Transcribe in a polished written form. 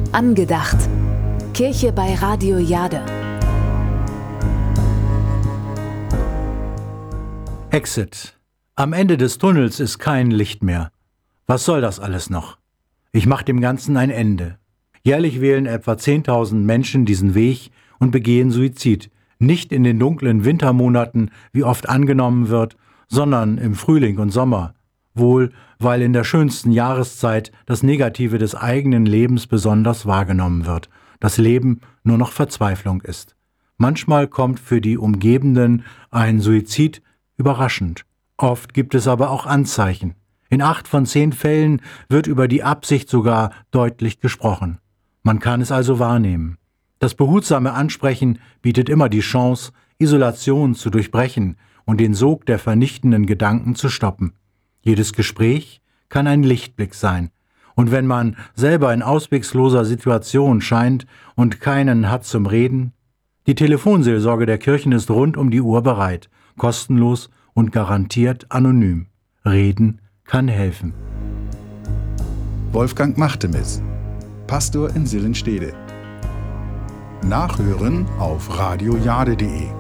Angedacht. Kirche bei Radio Jade. Exit. Am Ende des Tunnels ist kein Licht mehr. Was soll das alles noch? Ich mache dem Ganzen ein Ende. Jährlich wählen etwa 10.000 Menschen diesen Weg und begehen Suizid. Nicht in den dunklen Wintermonaten, wie oft angenommen wird, sondern im Frühling und Sommer. Wohl, weil in der schönsten Jahreszeit das Negative des eigenen Lebens besonders wahrgenommen wird. Das Leben nur noch Verzweiflung ist. Manchmal kommt für die Umgebenden ein Suizid überraschend. Oft gibt es aber auch Anzeichen. In 8 von 10 Fällen wird über die Absicht sogar deutlich gesprochen. Man kann es also wahrnehmen. Das behutsame Ansprechen bietet immer die Chance, Isolation zu durchbrechen und den Sog der vernichtenden Gedanken zu stoppen. Jedes Gespräch kann ein Lichtblick sein. Und wenn man selber in auswegloser Situation scheint und keinen hat zum Reden, die Telefonseelsorge der Kirchen ist rund um die Uhr bereit, kostenlos und garantiert anonym. Reden kann helfen. Wolfgang Machtemis, Pastor in Sillenstede. Nachhören auf radiojade.de.